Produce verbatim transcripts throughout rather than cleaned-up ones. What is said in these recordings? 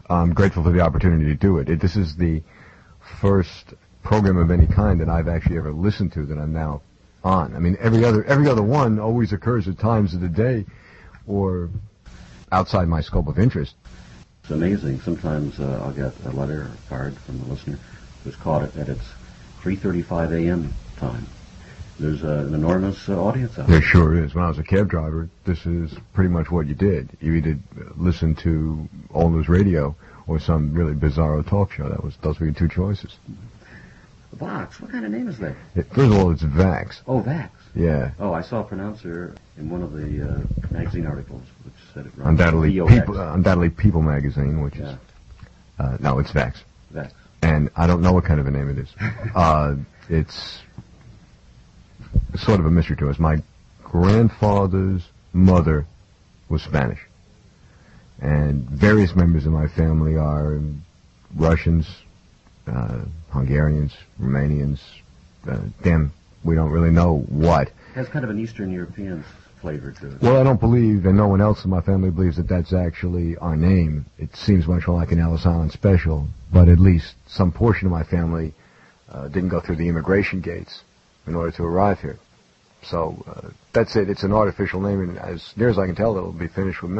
I'm grateful for the opportunity to do it. it. This is the first program of any kind that I've actually ever listened to that I'm now on. I mean, every other every other one always occurs at times of the day or outside my scope of interest. It's amazing. Sometimes uh, I'll get a letter or a card from the listener who's caught it at its three thirty-five a.m. time. There's uh, an enormous uh, audience out there. There sure is. When I was a cab driver, this is pretty much what you did. You either listened to All News Radio or some really bizarro talk show. That was those were your two choices. Vox, what kind of name is that? It, first of all, it's Vax. Oh, Vax. Yeah. Oh, I saw a pronouncer in one of the uh, magazine articles which said it wrong. Undoubtedly, People, uh, undoubtedly People magazine, which yeah. is uh, no, it's Vax. Vax. And I don't know what kind of a name it is. uh, it's sort of a mystery to us. My grandfather's mother was Spanish, and various members of my family are Russians, uh, Hungarians, Romanians. Uh, damn, we don't really know what. It has kind of an Eastern European flavor to it. Well, I don't believe, and no one else in my family believes that that's actually our name. It seems much more like an Ellis Island special, but at least some portion of my family uh, didn't go through the immigration gates in order to arrive here. So uh, that's it. It's an artificial name, and as near as I can tell, it'll be finished with me.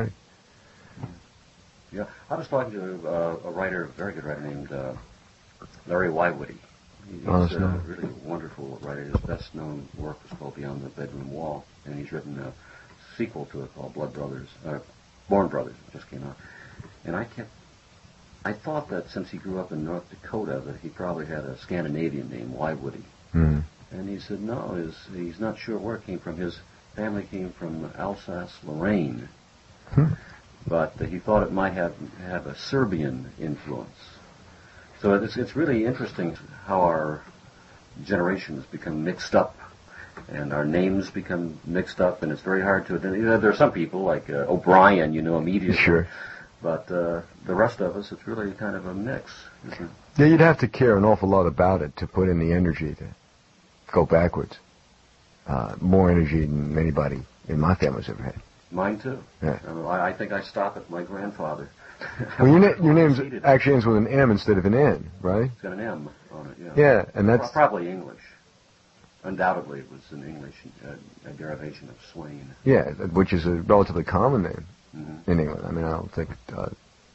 Yeah, I was talking to uh, a writer, a very good writer named uh, Larry Wywoody. He's oh, a no. really wonderful writer. His best-known work was called Beyond the Bedroom Wall, and he's written a sequel to it called Blood Brothers, uh, Born Brothers. It just came out, and I kept, I thought that since he grew up in North Dakota, that he probably had a Scandinavian name, Wywoody. Mm. And he said no, his, he's not sure where it came from. His family came from Alsace-Lorraine, hmm. but uh, he thought it might have have a Serbian influence. So it's, it's really interesting how our generations become mixed up, and our names become mixed up, and it's very hard to. You know, there are some people like uh, O'Brien, you know, immediately. Sure. But uh, the rest of us, it's really kind of a mix, isn't it? Yeah, you'd have to care an awful lot about it to put in the energy to go backwards. Uh, more energy than anybody in my family's ever had. Mine too. Yeah. Uh, I, I think I stop at my grandfather. Well, your, na- your name's actually ends with an M instead of an N, right? It's got an M on it, yeah. Yeah, and that's... Probably English. Undoubtedly it was an English, uh, a derivation of Swain. Yeah, which is a relatively common name mm-hmm. in England. I mean, I don't think... Uh,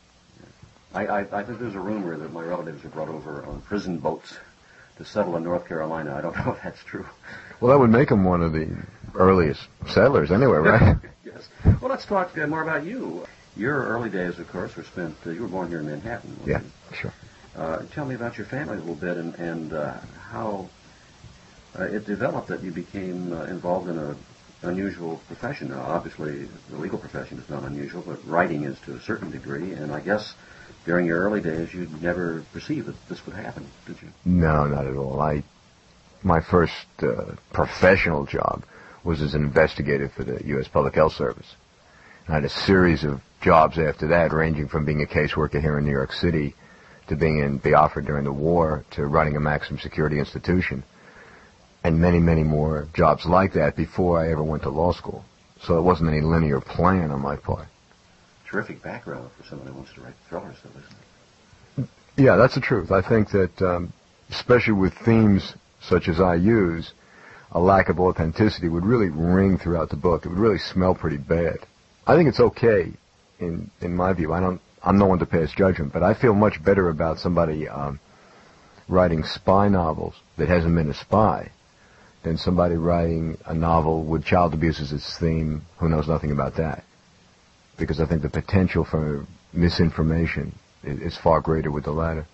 I, I, I think there's a rumor that my relatives were brought over on prison boats to settle in North Carolina. I don't know if that's true. Well, that would make him one of the earliest settlers anyway, right? Yes. Well, let's talk uh, more about you. Your early days, of course, were spent, uh, you were born here in Manhattan. Yeah, you? sure. Uh, tell me about your family a little bit and, and uh, how uh, it developed that you became uh, involved in an unusual profession. Now, obviously, the legal profession is not unusual, but writing is to a certain degree, and I guess during your early days, you'd never perceived that this would happen, did you? No, not at all. I, my first uh, professional job was as an investigator for the U S Public Health Service. I had a series of jobs after that, ranging from being a caseworker here in New York City to being in Biafra during the war to running a maximum security institution, and many, many more jobs like that before I ever went to law school. So it wasn't any linear plan on my part. Terrific background for someone who wants to write thrillers, though, isn't it? Yeah, that's the truth. I think that, um, especially with themes such as I use, a lack of authenticity would really ring throughout the book. It would really smell pretty bad. I think it's okay, in in my view. I don't. I'm no one to pass judgment, but I feel much better about somebody um, writing spy novels that hasn't been a spy than somebody writing a novel with child abuse as its theme who knows nothing about that. Because I think the potential for misinformation is, is far greater with the latter.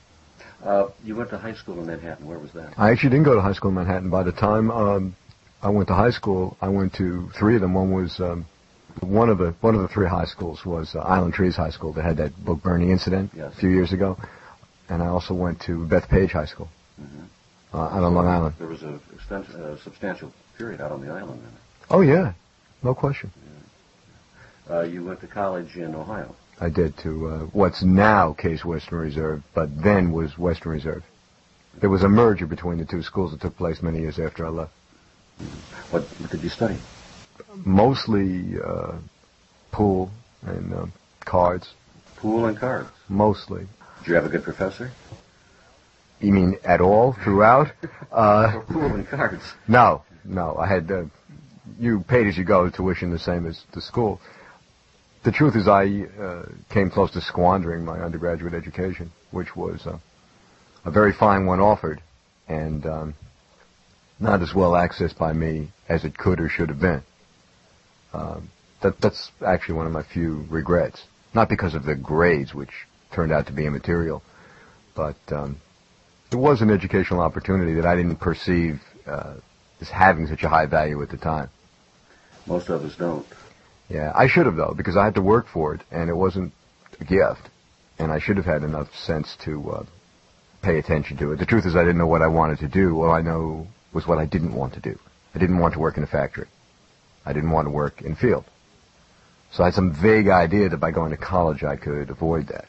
Uh, you went to high school in Manhattan. Where was that? I actually didn't go to high school in Manhattan. By the time um, I went to high school, I went to three of them. One was um, one of the one of the three high schools was uh, Island Trees High School that had that book burning incident yes. a few years ago, and I also went to Bethpage High School mm-hmm. uh, out on Long Island. There was a extent, uh, substantial period out on the island then. Oh yeah, no question. Yeah. Uh, you went to college in Ohio. I did to uh, what's now Case Western Reserve, but then was Western Reserve. There was a merger between the two schools that took place many years after I left. What, what did you study? Mostly uh, pool and uh, cards. Pool and cards. Mostly. Did you have a good professor? You mean at all, throughout? Uh, pool and cards. No, no. I had, uh, you paid as you go, tuition the same as the school. The truth is I uh, came close to squandering my undergraduate education, which was uh, a very fine one offered, and um, not as well accessed by me as it could or should have been. Um, that, that's actually one of my few regrets. Not because of the grades, which turned out to be immaterial, but um, it was an educational opportunity that I didn't perceive uh, as having such a high value at the time. Most of us don't. Yeah, I should have, though, because I had to work for it, and it wasn't a gift, and I should have had enough sense to uh, pay attention to it. The truth is I didn't know what I wanted to do. All I know was what I didn't want to do. I didn't want to work in a factory. I didn't want to work in field. So I had some vague idea that by going to college I could avoid that.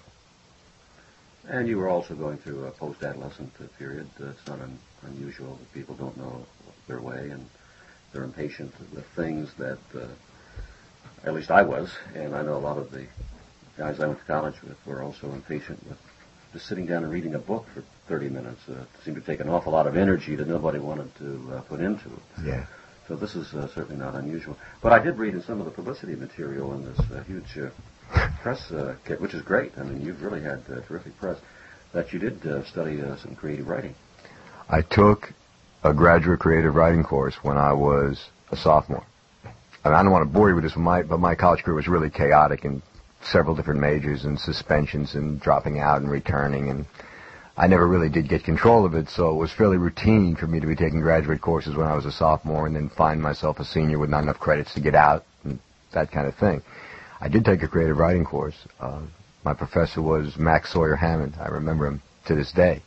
And you were also going through a post-adolescent period. Uh, it's not un- unusual that people don't know their way, and they're impatient with things that, uh, at least I was, and I know a lot of the guys I went to college with were also impatient with just sitting down and reading a book for thirty minutes. Uh, it seemed to take an awful lot of energy that nobody wanted to uh, put into it. Yeah. So this is uh, certainly not unusual. But I did read in some of the publicity material in this uh, huge uh, press uh, kit, which is great. I mean, you've really had uh, terrific press, that you did uh, study uh, some creative writing. I took a graduate creative writing course when I was a sophomore. I, mean, I don't want to bore you with this, but my, but my college career was really chaotic in several different majors and suspensions and dropping out and returning, and I never really did get control of it, so it was fairly routine for me to be taking graduate courses when I was a sophomore and then find myself a senior with not enough credits to get out and that kind of thing. I did take a creative writing course. Uh, my professor was Max Sawyer Hammond. I remember him to this day.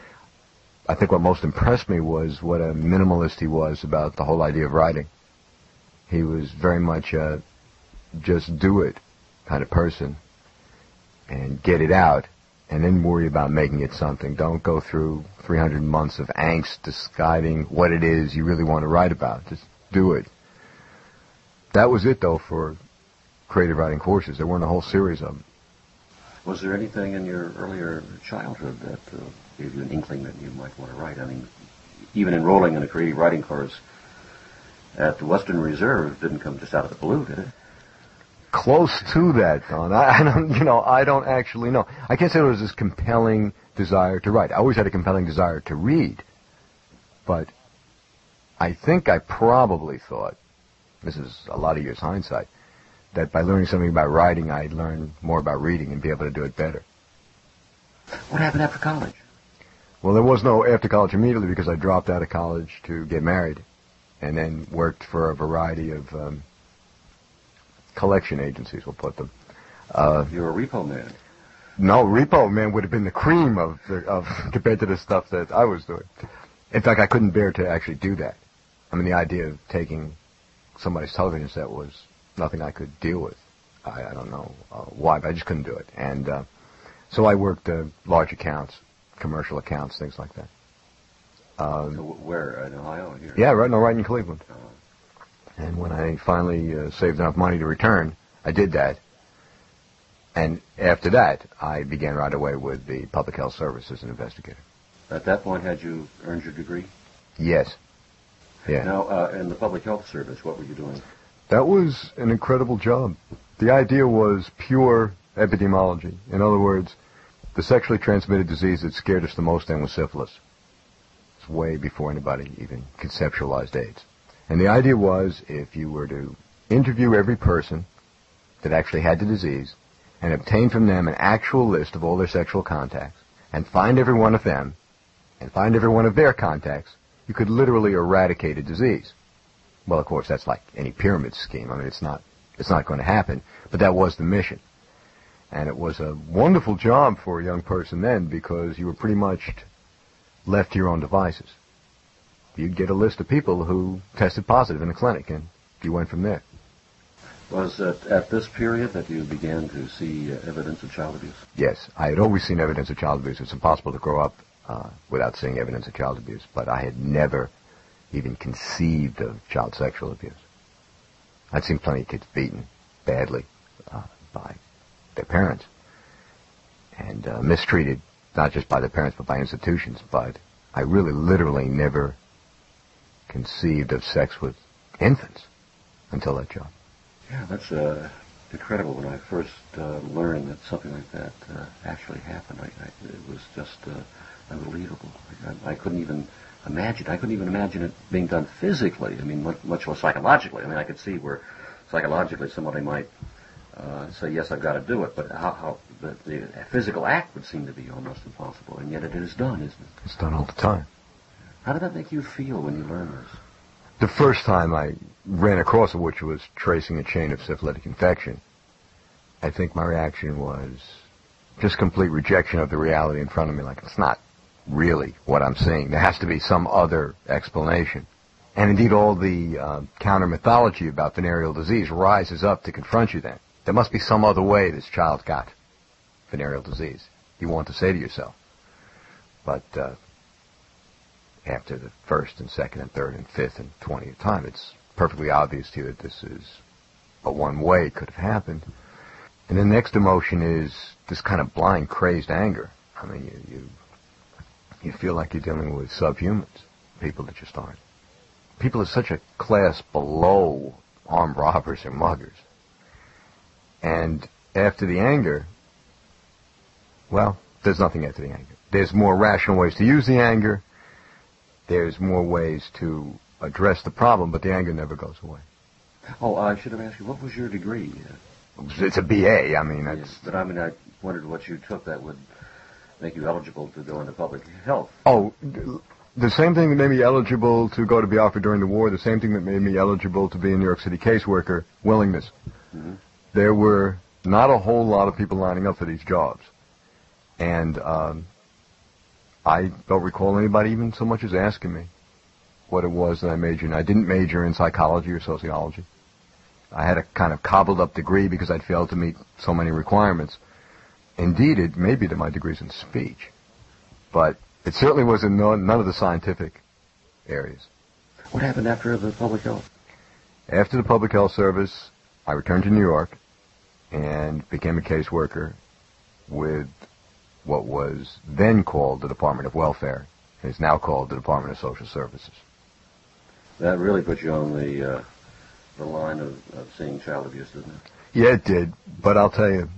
I think what most impressed me was what a minimalist he was about the whole idea of writing. He was very much a just do it kind of person and get it out, and then worry about making it something. Don't go through three hundred months of angst deciding what it is you really want to write about. Just do it. That was it, though, for creative writing courses. There weren't a whole series of them. Was there anything in your earlier childhood that uh, gave you an inkling that you might want to write? I mean, even enrolling in a creative writing course at the Western Reserve didn't come just out of the blue, did it? Close to that, Don. I, I don't, you know, I don't actually know. I can't say there was this compelling desire to write. I always had a compelling desire to read, but I think I probably thought, this is a lot of years hindsight, that by learning something about writing, I'd learn more about reading and be able to do it better. What happened after college? Well, there was no after college immediately because I dropped out of college to get married and then worked for a variety of um, collection agencies, we'll put them. Uh, You're a repo man. No, repo man would have been the cream of, the, of compared to the stuff that I was doing. In fact, I couldn't bear to actually do that. I mean, the idea of taking somebody's television set was nothing I could deal with. I, I don't know uh, why, but I just couldn't do it. And uh, so I worked uh, large accounts, commercial accounts, things like that. Um, so where? In Ohio? Here? Yeah, right, no, right in Cleveland. Uh, And when I finally uh, saved enough money to return, I did that. And after that, I began right away with the Public Health Service as an investigator. At that point, had you earned your degree? Yes. Yeah. Now, uh, in the Public Health Service, what were you doing? That was an incredible job. The idea was pure epidemiology. In other words, the sexually transmitted disease that scared us the most then was syphilis. It's way before anybody even conceptualized AIDS. And the idea was, if you were to interview every person that actually had the disease and obtain from them an actual list of all their sexual contacts and find every one of them and find every one of their contacts, you could literally eradicate a disease. Well, of course, that's like any pyramid scheme. I mean, it's not, it's not going to happen, but that was the mission. And it was a wonderful job for a young person then because you were pretty much left to your own devices. You'd get a list of people who tested positive in the clinic, and you went from there. Was it at this period that you began to see uh, evidence of child abuse? Yes, I had always seen evidence of child abuse. It's impossible to grow up uh, without seeing evidence of child abuse, but I had never even conceived of child sexual abuse. I'd seen plenty of kids beaten badly uh, by their parents, and uh, mistreated, not just by the parents but by institutions. But I really literally never conceived of sex with infants until that job. Yeah, that's uh, incredible. When I first uh, learned that something like that uh, actually happened, I, I, it was just uh, unbelievable. I, I couldn't even imagine. I couldn't even imagine it being done physically. I mean, much, much less psychologically. I mean, I could see where psychologically somebody might uh, say, yes, I've got to do it, but how, how the, the physical act would seem to be almost impossible, and yet it is done, isn't it? It's done all the time. How did that make you feel when you learned this? The first time I ran across it, which was tracing a chain of syphilitic infection, I think my reaction was just complete rejection of the reality in front of me. Like, it's not really what I'm seeing. There has to be some other explanation. And indeed, all the uh, counter-mythology about venereal disease rises up to confront you then. There must be some other way this child got venereal disease, you want to say to yourself. But uh, after the first and second and third and fifth and twentieth time, it's perfectly obvious to you that this is but one way it could have happened. And the next emotion is this kind of blind, crazed anger. I mean, you, you you feel like you're dealing with subhumans, people that just aren't. People are such a class below armed robbers or muggers. And after the anger, well, there's nothing after the anger. There's more rational ways to use the anger. There's more ways to address the problem, but the anger never goes away. Oh, I should have asked you, what was your degree? It's a B A. I mean, that's... Yes, but I mean, I wondered what you took that would make you eligible to go into public health. Oh, the same thing that made me eligible to go to Biafra during the war, the same thing that made me eligible to be a New York City caseworker, willingness. Mm-hmm. There were not a whole lot of people lining up for these jobs. And um, I don't recall anybody even so much as asking me what it was that I majored in. I didn't major in psychology or sociology. I had a kind of cobbled up degree because I'd failed to meet so many requirements. Indeed, it may be that my degree's in speech. But it certainly was in no, none of the scientific areas. What happened after the public health? After the public health service, I returned to New York and became a caseworker with what was then called the Department of Welfare, and is now called the Department of Social Services. That really put you on the uh, the line of, of seeing child abuse, didn't it? Yeah, it did. But I'll tell you,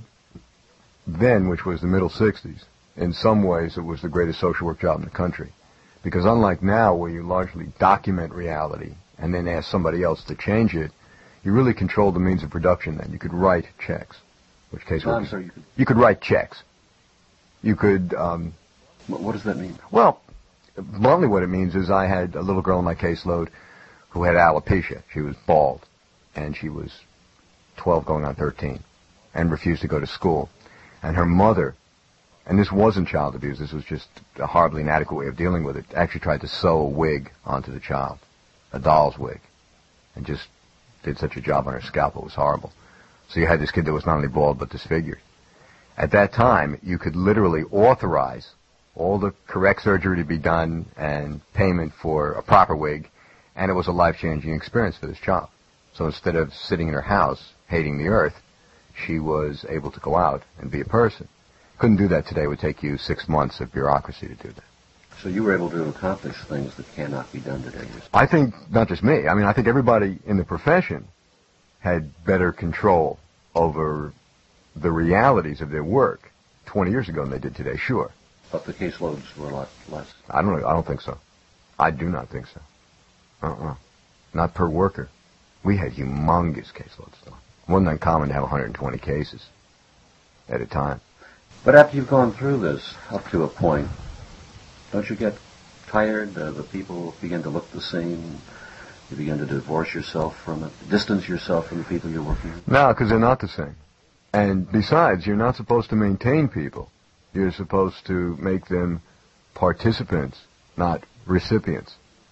then, which was the middle sixties, in some ways it was the greatest social work job in the country. Because unlike now, where you largely document reality and then ask somebody else to change it, you really controlled the means of production then. You could write checks. Which case no, I'm sorry, you could... You could write checks. You could... Um, what does that mean? Well, bluntly what it means is I had a little girl in my caseload who had alopecia. She was bald, and she was twelve going on thirteen, and refused to go to school. And her mother, and this wasn't child abuse, this was just a horribly inadequate way of dealing with it, actually tried to sew a wig onto the child, a doll's wig, and just did such a job on her scalp, it was horrible. So you had this kid that was not only bald but disfigured. At that time, you could literally authorize all the correct surgery to be done and payment for a proper wig, and it was a life-changing experience for this child. So instead of sitting in her house hating the earth, she was able to go out and be a person. Couldn't do that today. It would take you six months of bureaucracy to do that. So you were able to accomplish things that cannot be done today. I think not just me. I mean, I think everybody in the profession had better control over the realities of their work twenty years ago than they did today, sure. But the caseloads were a lot less. I don't know. I don't think so. I do not think so. Uh-uh. Not per worker. We had humongous caseloads, though. It wasn't uncommon to have one hundred twenty cases at a time. But after you've gone through this, up to a point, don't you get tired? Uh, the people begin to look the same. You begin to divorce yourself from it, distance yourself from the people you're working with? No, because they're not the same. And besides, you're not supposed to maintain people. You're supposed to make them participants, not recipients.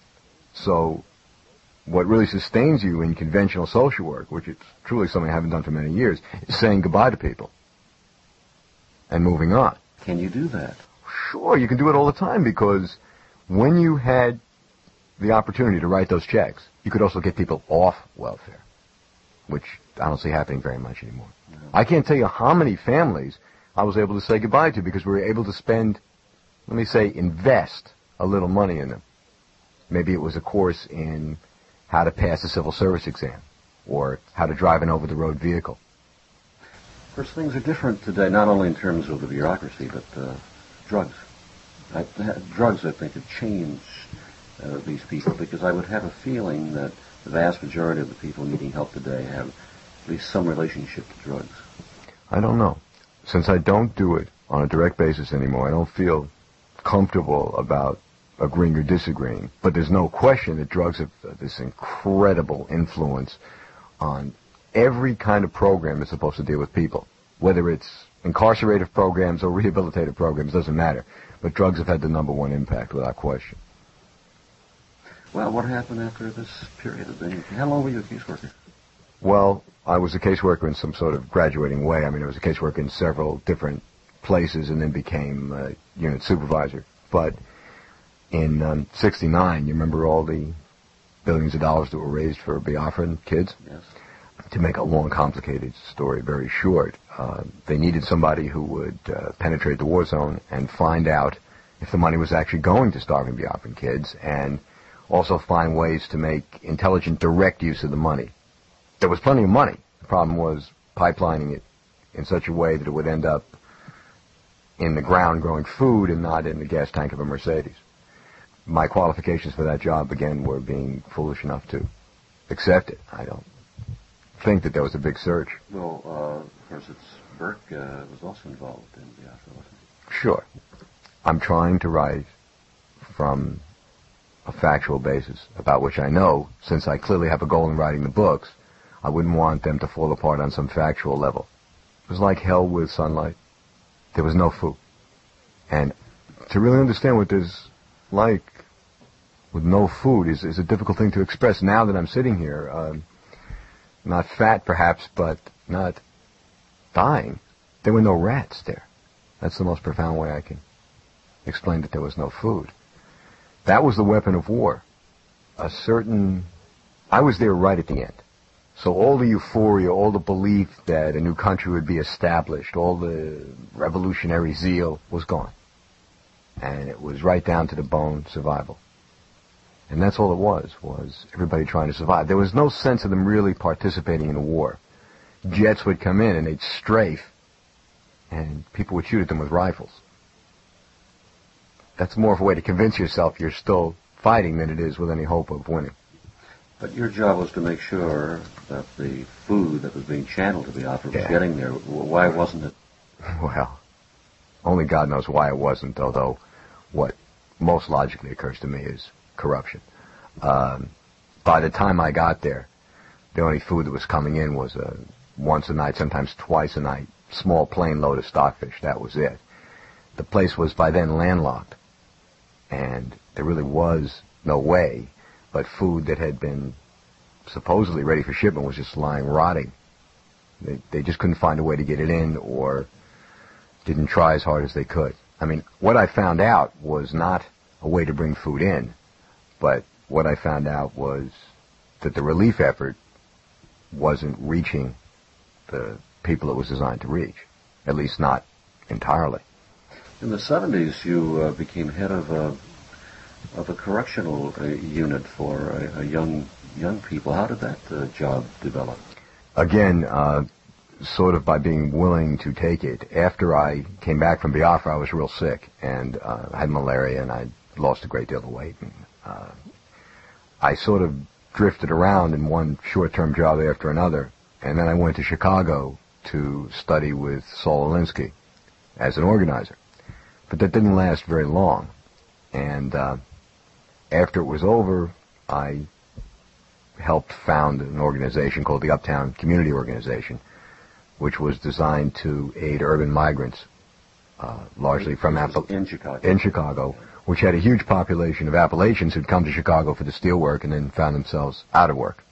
So what really sustains you in conventional social work, which is truly something I haven't done for many years, is saying goodbye to people and moving on. Can you do that? Sure, you can do it all the time, because when you had the opportunity to write those checks, you could also get people off welfare, which I don't see happening very much anymore. No. I can't tell you how many families I was able to say goodbye to because we were able to spend, let me say, invest a little money in them. Maybe it was a course in how to pass a civil service exam or how to drive an over-the-road vehicle. Of course, things are different today, not only in terms of the bureaucracy, but uh, drugs. I, drugs, I think, have changed uh, these people, because I would have a feeling that the vast majority of the people needing help today have at least some relationship to drugs. I don't know. Since I don't do it on a direct basis anymore, I don't feel comfortable about agreeing or disagreeing. But there's no question that drugs have this incredible influence on every kind of program that's supposed to deal with people. Whether it's incarcerative programs or rehabilitative programs, doesn't matter. But drugs have had the number one impact, without question. Well, what happened after this period of being... How long were you a caseworker? Well, I was a caseworker in some sort of graduating way. I mean, I was a caseworker in several different places and then became a unit supervisor. But in um, sixty-nine, you remember all the billions of dollars that were raised for Biafran kids? Yes. To make a long, complicated story very short, uh, they needed somebody who would uh, penetrate the war zone and find out if the money was actually going to starving Biafran kids, and also find ways to make intelligent, direct use of the money. There was plenty of money. The problem was pipelining it in such a way that it would end up in the ground growing food and not in the gas tank of a Mercedes. My qualifications for that job, again, were being foolish enough to accept it. I don't think that there was a big search. Well, uh, of course, it's Burke uh, was also involved in Biafra, wasn't he? Sure. I'm trying to write from a factual basis about which I know, since I clearly have a goal in writing the books, I wouldn't want them to fall apart on some factual level. It was like hell with sunlight. There was no food. And to really understand what there's like with no food is, is a difficult thing to express. Now that I'm sitting here, um, not fat perhaps, but not dying, there were no rats there. That's the most profound way I can explain that there was no food. That was the weapon of war. A certain... I was there right at the end. So all the euphoria, all the belief that a new country would be established, all the revolutionary zeal was gone. And it was right down to the bone survival. And that's all it was, was everybody trying to survive. There was no sense of them really participating in the war. Jets would come in and they'd strafe, and people would shoot at them with rifles. That's more of a way to convince yourself you're still fighting than it is with any hope of winning. But your job was to make sure that the food that was being channeled to Biafra was Yeah. getting there. Why wasn't it? Well, only God knows why it wasn't, although what most logically occurs to me is corruption. Um, by the time I got there, the only food that was coming in was a once a night, sometimes twice a night, small plain load of stockfish. That was it. The place was by then landlocked, and there really was no way, but food that had been supposedly ready for shipment was just lying rotting. They, they just couldn't find a way to get it in, or didn't try as hard as they could. I mean, what I found out was not a way to bring food in, but what I found out was that the relief effort wasn't reaching the people it was designed to reach, at least not entirely. In the seventies, you uh, became head of a of a correctional uh, unit for uh, young young people. How did that uh, job develop? Again, uh, sort of by being willing to take it. After I came back from Biafra, I was real sick, and uh, I had malaria, and I lost a great deal of weight. And, uh, I sort of drifted around in one short-term job after another, and then I went to Chicago to study with Saul Alinsky as an organizer. But that didn't last very long. And uh, after it was over, I helped found an organization called the Uptown Community Organization, which was designed to aid urban migrants, uh, largely from Apple in Chicago. in Chicago, which had a huge population of Appalachians who'd come to Chicago for the steel work and then found themselves out of work.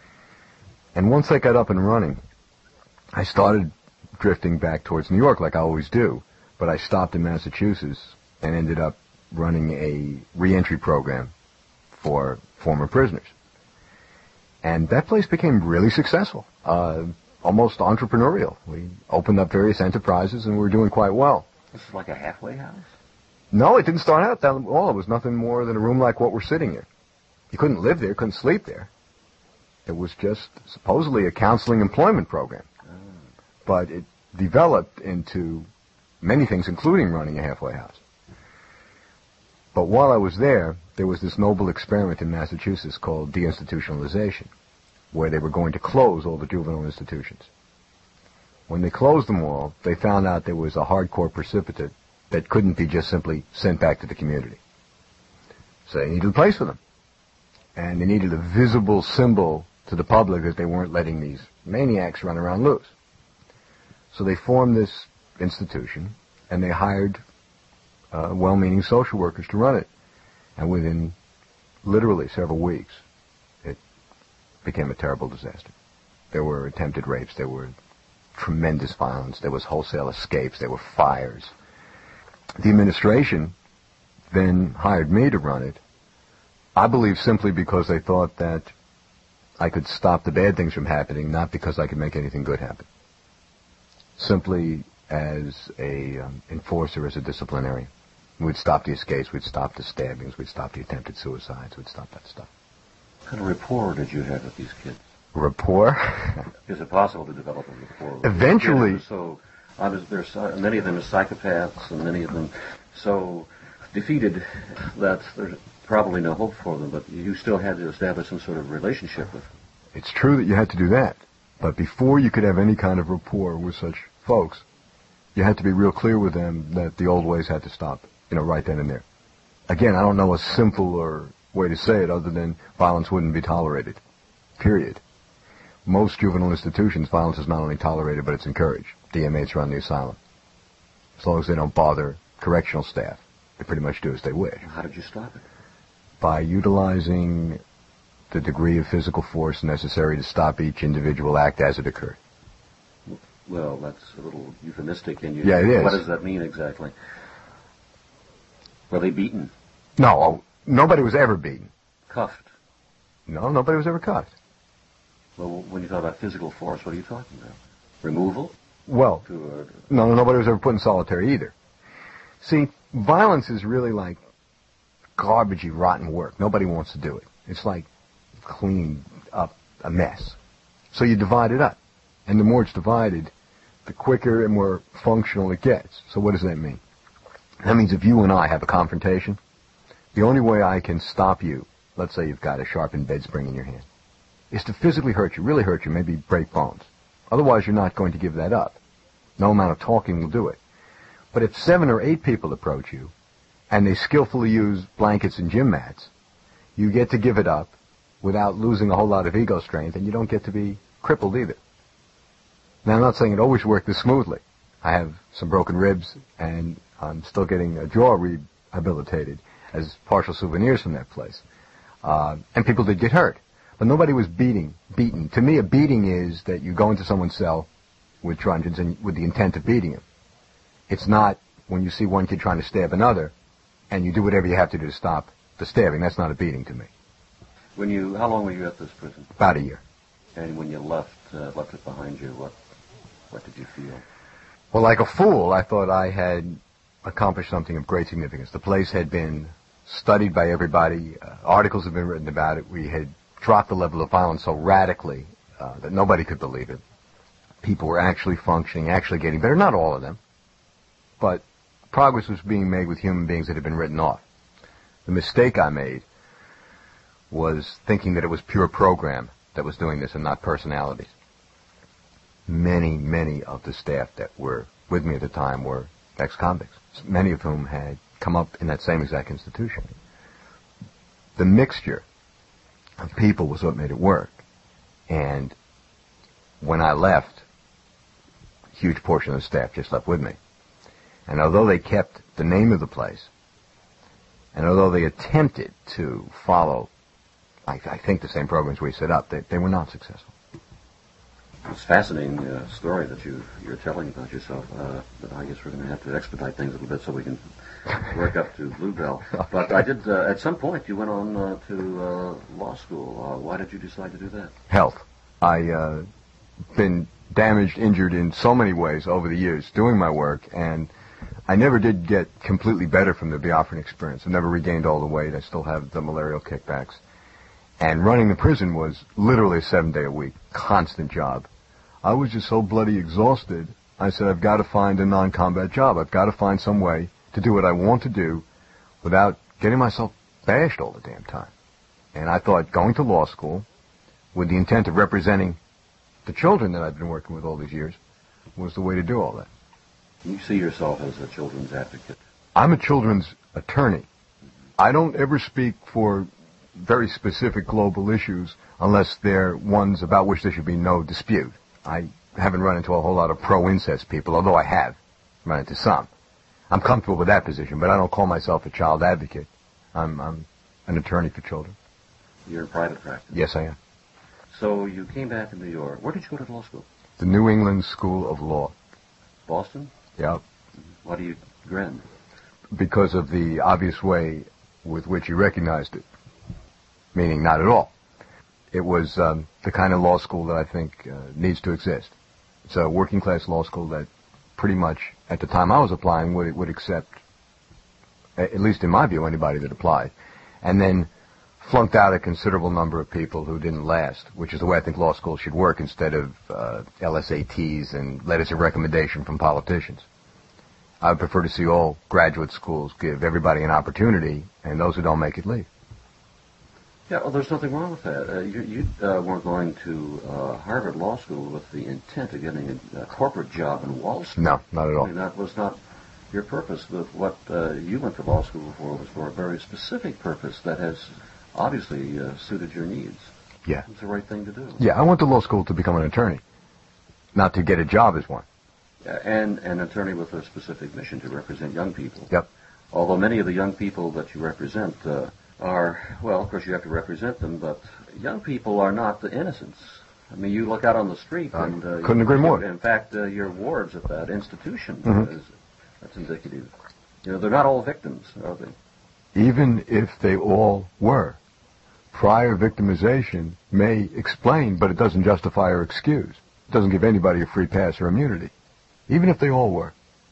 And once I got up and running, I started drifting back towards New York like I always do, but I stopped in Massachusetts and ended up running a reentry program for former prisoners. And that place became really successful. Uh, almost entrepreneurial. We opened up various enterprises, and we were doing quite well. This is like a halfway house? No, it didn't start out that well. It was nothing more than a room like what we're sitting in. You couldn't live there, couldn't sleep there. It was just supposedly a counseling employment program. Oh. But it developed into many things, including running a halfway house. But while I was there, there was this noble experiment in Massachusetts called deinstitutionalization, where they were going to close all the juvenile institutions. When they closed them all, they found out there was a hardcore precipitate that couldn't be just simply sent back to the community. So they needed a place for them. And they needed a visible symbol to the public that they weren't letting these maniacs run around loose. So they formed this institution, and they hired uh, well-meaning social workers to run it. And within literally several weeks, it became a terrible disaster. There were attempted rapes, there were tremendous violence, there was wholesale escapes, there were fires. The administration then hired me to run it, I believe simply because they thought that I could stop the bad things from happening, not because I could make anything good happen. Simply as a um, enforcer, as a disciplinarian. We'd stop the escapes, we'd stop the stabbings, we'd stop the attempted suicides, we'd stop that stuff. What kind of rapport did you have with these kids? Rapport? Is it possible to develop a rapport with Eventually. Kids? So, I was, there's, many of them are psychopaths, and many of them so defeated that there's probably no hope for them, but you still had to establish some sort of relationship with them. It's true that you had to do that, but before you could have any kind of rapport with such folks, you had to be real clear with them that the old ways had to stop, you know, right then and there. Again, I don't know a simpler way to say it other than violence wouldn't be tolerated, period. Most juvenile institutions, violence is not only tolerated, but it's encouraged. The inmates run the asylum. As long as they don't bother correctional staff, they pretty much do as they wish. How did you stop it? By utilizing the degree of physical force necessary to stop each individual act as it occurred. Well, that's a little euphemistic. And you, yeah, it is. What does that mean exactly? Were they beaten? No, nobody was ever beaten. Cuffed? No, nobody was ever cuffed. Well, when you talk about physical force, what are you talking about? Removal? Well, to, uh, no, nobody was ever put in solitary either. See, violence is really like garbagey, rotten work. Nobody wants to do it. It's like cleaning up a mess. So you divide it up. And the more it's divided, the quicker and more functional it gets. So what does that mean? That means if you and I have a confrontation, the only way I can stop you, let's say you've got a sharpened bed spring in your hand, is to physically hurt you, really hurt you, maybe break bones. Otherwise, you're not going to give that up. No amount of talking will do it. But if seven or eight people approach you, and they skillfully use blankets and gym mats, you get to give it up without losing a whole lot of ego strength, and you don't get to be crippled either. Now, I'm not saying it always worked this smoothly. I have some broken ribs, and I'm still getting a jaw rehabilitated as partial souvenirs from that place. Uh, and people did get hurt. But nobody was beating, beaten. To me, a beating is that you go into someone's cell with truncheons and with the intent of beating him. It's not when you see one kid trying to stab another, and you do whatever you have to do to stop the stabbing. That's not a beating to me. When you, how long were you at this prison? About a year. And when you left, uh, left it behind you, what, what did you feel? Well, like a fool, I thought I had accomplished something of great significance. The place had been studied by everybody. Uh, articles had been written about it. We had dropped the level of violence so radically uh, that nobody could believe it. People were actually functioning, actually getting better. Not all of them, but progress was being made with human beings that had been written off. The mistake I made was thinking that it was pure program that was doing this and not personalities. Many, many of the staff that were with me at the time were ex-convicts, many of whom had come up in that same exact institution. The mixture of people was what made it work. And when I left, a huge portion of the staff just left with me. And although they kept the name of the place, and although they attempted to follow, I, I think, the same programs we set up, they, they were not successful. It's a fascinating uh, story that you, you're telling about yourself, uh, but I guess we're going to have to expedite things a little bit so we can work up to Bluebell. But I did, uh, at some point, you went on uh, to uh, law school. Uh, why did you decide to do that? Health. I uh, been damaged, injured in so many ways over the years doing my work, and I never did get completely better from the Biafran experience. I never regained all the weight. I still have the malarial kickbacks. And running the prison was literally a seven-day-a-week, constant job. I was just so bloody exhausted, I said, I've got to find a non-combat job. I've got to find some way to do what I want to do without getting myself bashed all the damn time. And I thought going to law school with the intent of representing the children that I've been working with all these years was the way to do all that. You see yourself as a children's advocate? I'm a children's attorney. I don't ever speak for very specific global issues unless they're ones about which there should be no dispute. I haven't run into a whole lot of pro-incest people, although I have run into some. I'm comfortable with that position, but I don't call myself a child advocate. I'm, I'm an attorney for children. You're in private practice? Yes, I am. So you came back to New York. Where did you go to law school? The New England School of Law. Boston? Yeah. Why do you grin? Because of the obvious way with which you recognized it, meaning not at all. It was um, the kind of law school that I think uh, needs to exist. It's a working-class law school that pretty much, at the time I was applying, would, would accept, at least in my view, anybody that applied. And then flunked out a considerable number of people who didn't last, which is the way I think law school should work instead of uh, L S A Ts and letters of recommendation from politicians. I would prefer to see all graduate schools give everybody an opportunity, and those who don't make it leave. Yeah, well, there's nothing wrong with that. Uh, you you uh, weren't going to uh, Harvard Law School with the intent of getting a, a corporate job in Wall Street. No, not at all. I mean, that was not your purpose. But what uh, you went to law school for was for a very specific purpose that has obviously uh, suited your needs. Yeah. It's the right thing to do. Yeah, I went to law school to become an attorney, not to get a job as one. Yeah, and an attorney with a specific mission to represent young people. Yep. Although many of the young people that you represent uh, are, well, of course you have to represent them, but young people are not the innocents. I mean, you look out on the street I and... Uh, couldn't agree more. In fact, uh, your wards at that institution, Mm-hmm. is, that's indicative. You know, they're not all victims, are they? Even if they all were, prior victimization may explain, but it doesn't justify or excuse. It doesn't give anybody a free pass or immunity, even if they all were.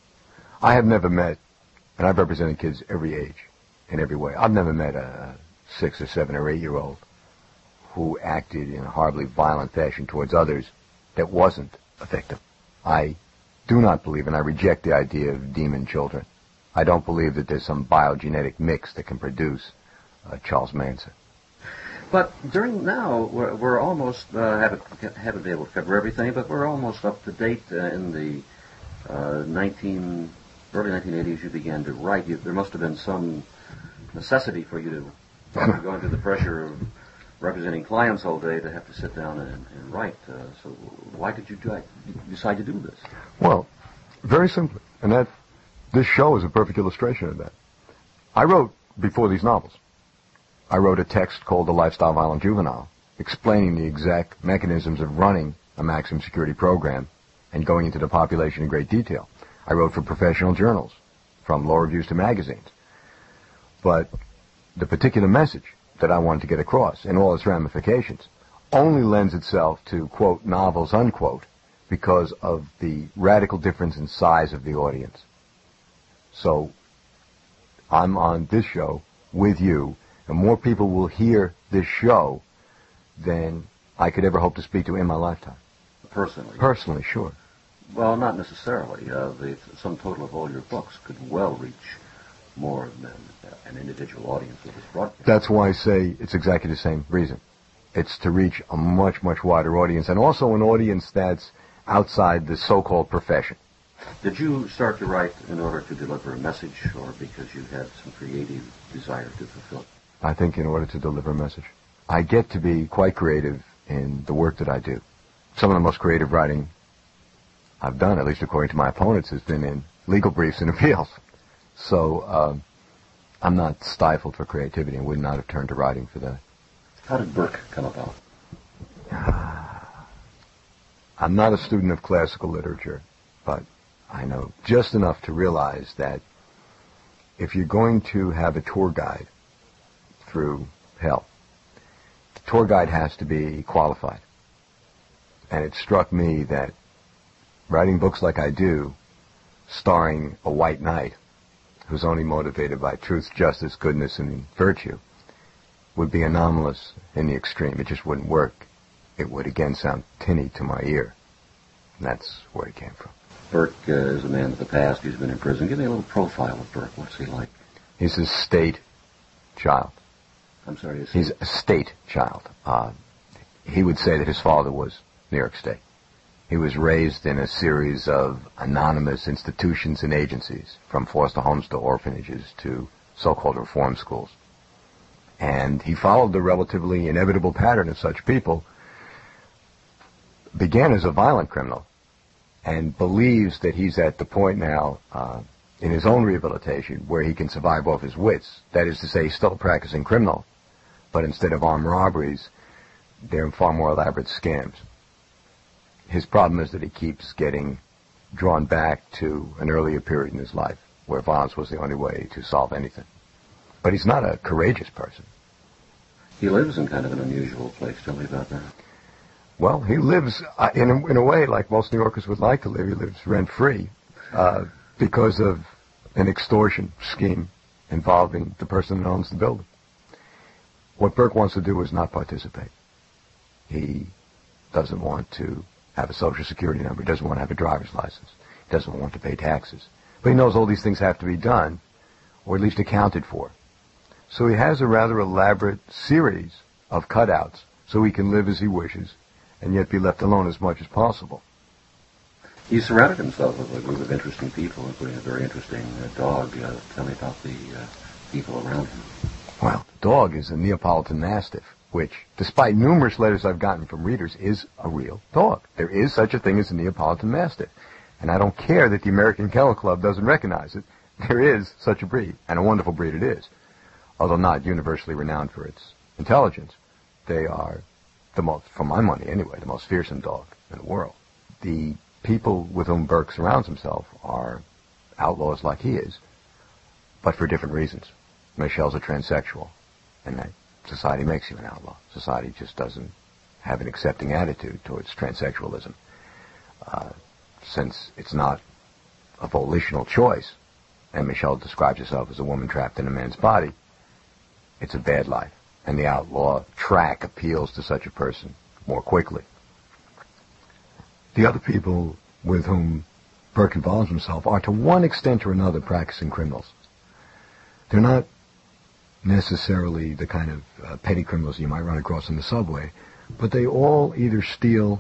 I have never met, and I've represented kids every age, in every way. I've never met a six or seven or eight-year-old who acted in a horribly violent fashion towards others that wasn't a victim. I do not believe, and I reject the idea of demon children. I don't believe that there's some biogenetic mix that can produce uh, Charles Manson. But during now, we're, we're almost, uh, haven't, haven't been able to cover everything, but we're almost up to date uh, in the uh, nineteen, early nineteen eighties you began to write. You, there must have been some necessity for you to go into the pressure of representing clients all day to have to sit down and, and write. Uh, so why did you do, decide to do this? Well, very simply, and that this show is a perfect illustration of that. I wrote before these novels. I wrote a text called The Lifestyle Violent Juvenile, explaining the exact mechanisms of running a maximum security program and going into the population in great detail. I wrote for professional journals, from law reviews to magazines. But the particular message that I wanted to get across, in all its ramifications, only lends itself to, quote, novels, unquote, because of the radical difference in size of the audience. So I'm on this show with you, and more people will hear this show than I could ever hope to speak to in my lifetime. Personally? Personally, sure. Well, not necessarily. Uh, the sum total of all your books could well reach more than an individual audience with this broadcast. That's why I say it's exactly the same reason. It's to reach a much, much wider audience, and also an audience that's outside the so-called profession. Did you start to write in order to deliver a message, or because you had some creative desire to fulfill? I think in order to deliver a message. I get to be quite creative in the work that I do. Some of the most creative writing I've done, at least according to my opponents, has been in legal briefs and appeals. So uh, I'm not stifled for creativity and would not have turned to writing for that. How did Burke come about? I'm not a student of classical literature, but I know just enough to realize that if you're going to have a tour guide through hell, the tour guide has to be qualified. And it struck me that writing books like I do, starring a white knight who's only motivated by truth, justice, goodness, and virtue, would be anomalous in the extreme. It just wouldn't work. It would again sound tinny to my ear. And that's where it came from. Burke uh, is a man of the past. He's been in prison. Give me a little profile of Burke. What's he like? He's a state child. I'm sorry. Is He's he... a state child. Uh, he would say that his father was New York State. He was raised in a series of anonymous institutions and agencies, from foster homes to orphanages to so-called reform schools. And he followed the relatively inevitable pattern of such people, began as a violent criminal, and believes that he's at the point now uh, in his own rehabilitation where he can survive off his wits. That is to say, he's still a practicing criminal, but instead of armed robberies, they're far more elaborate scams. His problem is that he keeps getting drawn back to an earlier period in his life where violence was the only way to solve anything. But he's not a courageous person. He lives in kind of an unusual place. Tell me about that. Well, he lives uh, in, a, in a way like most New Yorkers would like to live. He lives rent-free uh, because of an extortion scheme involving the person that owns the building. What Burke wants to do is not participate. He doesn't want to have a Social Security number. He doesn't want to have a driver's license. He doesn't want to pay taxes. But he knows all these things have to be done, or at least accounted for. So he has a rather elaborate series of cutouts so he can live as he wishes and yet be left alone as much as possible. He surrounded himself with a group of interesting people, including a very interesting uh, dog. Uh, tell me about the uh, people around him. Well, the dog is a Neapolitan Mastiff, which, despite numerous letters I've gotten from readers, is a real dog. There is such a thing as a Neapolitan Mastiff. And I don't care that the American Kennel Club doesn't recognize it. There is such a breed, and a wonderful breed it is. Although not universally renowned for its intelligence, they are the most, for my money anyway, the most fearsome dog in the world. The people with whom Burke surrounds himself are outlaws like he is, but for different reasons. Michelle's a transsexual, and that society makes you an outlaw. Society just doesn't have an accepting attitude towards transsexualism. Uh, since it's not a volitional choice, and Michelle describes herself as a woman trapped in a man's body, it's a bad life, and the outlaw track appeals to such a person more quickly. The other people with whom Burke involves himself are to one extent or another practicing criminals. They're not necessarily the kind of uh, petty criminals you might run across in the subway, but they all either steal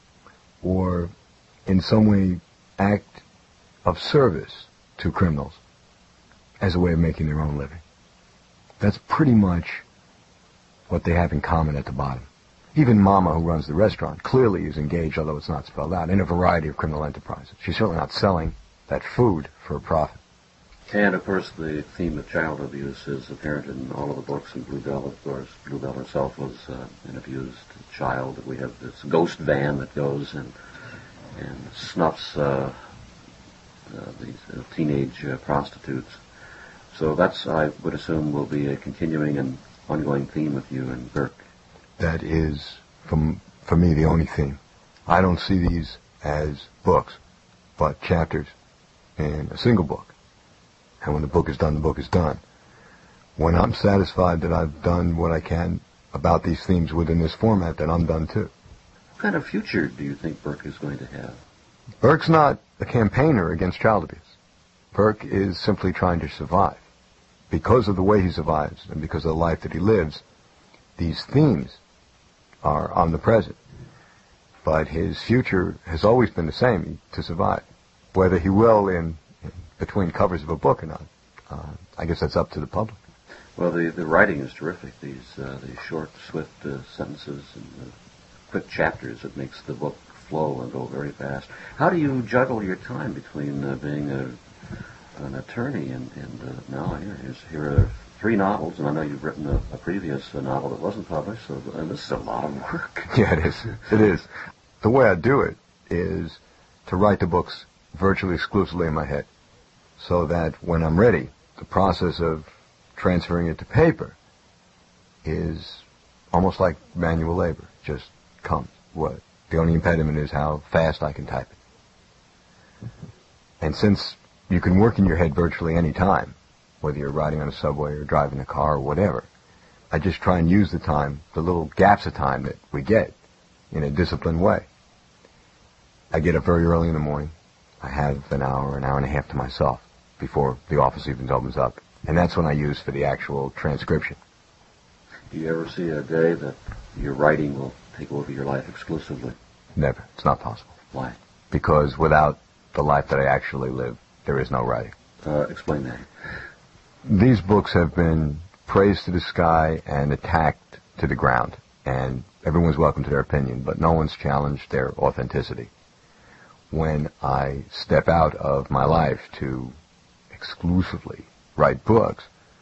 or in some way act of service to criminals as a way of making their own living. That's pretty much what they have in common at the bottom. Even Mama, who runs the restaurant, clearly is engaged, although it's not spelled out, in a variety of criminal enterprises. She's certainly not selling that food for a profit. And, of course, the theme of child abuse is apparent in all of the books. And Bluebell, of course, Bluebell herself was uh, an abused child. We have this ghost van that goes and and snuffs uh, uh, these uh, teenage uh, prostitutes. So that's, I would assume, will be a continuing and ongoing theme with you and Burke. That is, from, for me, the only theme. I don't see these as books, but chapters in a single book. And when the book is done, the book is done. When I'm satisfied that I've done what I can about these themes within this format, then I'm done too. What kind of future do you think Burke is going to have? Burke's not a campaigner against child abuse. Burke is simply trying to survive. Because of the way he survives and because of the life that he lives, these themes are omnipresent. But his future has always been the same, to survive. Whether he will in, in between covers of a book or not, uh, I guess that's up to the public. Well, the, the writing is terrific. These uh, these short, swift uh, sentences and uh, quick chapters. It makes the book flow and go very fast. How do you juggle your time between uh, being a, an attorney and, and uh, now here, here's, here are three novels, and I know you've written a, a previous uh, novel that wasn't published, so and this is a lot of work. Yeah, it is. It is. The way I do it is to write the books virtually exclusively in my head, so that when I'm ready, the process of transferring it to paper is almost like manual labor. Just comes. What? The only impediment is how fast I can type it. And since you can work in your head virtually any time, whether you're riding on a subway or driving a car or whatever, I just try and use the time, the little gaps of time that we get, in a disciplined way. I get up very early in the morning. I have an hour, an hour and a half to myself before the office even opens up. And that's when I use for the actual transcription. Do you ever see a day that your writing will take over your life exclusively? Never. It's not possible. Why? Because without the life that I actually live, there is no writing. Uh, explain that. These books have been praised to the sky and attacked to the ground. And everyone's welcome to their opinion, but no one's challenged their authenticity. When I step out of my life to exclusively write books,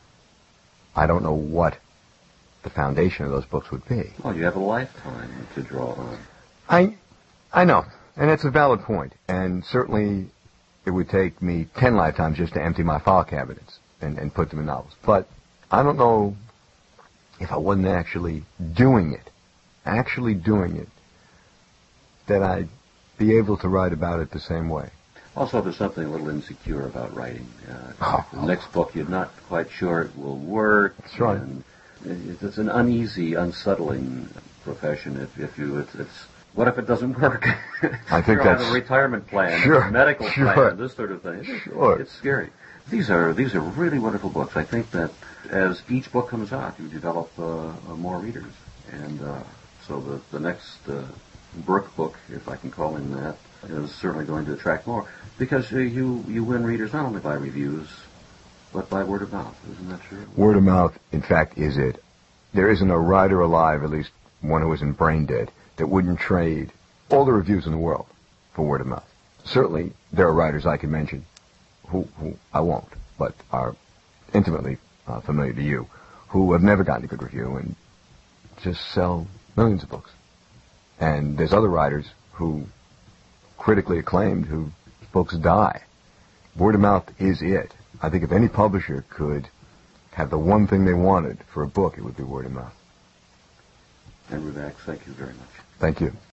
I don't know what the foundation of those books would be. Well, you have a lifetime to draw on. I, I know, and it's a valid point. And certainly it would take me ten lifetimes just to empty my file cabinets and, and put them in novels. But I don't know if I wasn't actually doing it, actually doing it, that I'd be able to write about it the same way. Also, there's something a little insecure about writing. Uh, Oh. the next book, you're not quite sure it will work. That's right. And it- it's an uneasy, unsettling profession. If, if you, it's, it's what if it doesn't work? I think you have that's- a retirement plan, Sure, a medical sure. plan, this sort of thing. It's, Sure. it's scary. These are these are really wonderful books. I think that as each book comes out, you develop uh, uh, more readers, and uh, so the the next uh, Brooke book, if I can call him that, is certainly going to attract more because uh, you you win readers not only by reviews, but by word of mouth. Isn't that true? Word of mouth, in fact, is it. There isn't a writer alive, at least one who isn't brain dead, that wouldn't trade all the reviews in the world for word of mouth. Certainly, there are writers I could mention who, who I won't, but are intimately uh, familiar to you, who have never gotten a good review and just sell millions of books. And there's other writers who, critically acclaimed, whose books die. Word of mouth is it. I think if any publisher could have the one thing they wanted for a book, it would be word of mouth. Henry Max, thank you very much. Thank you.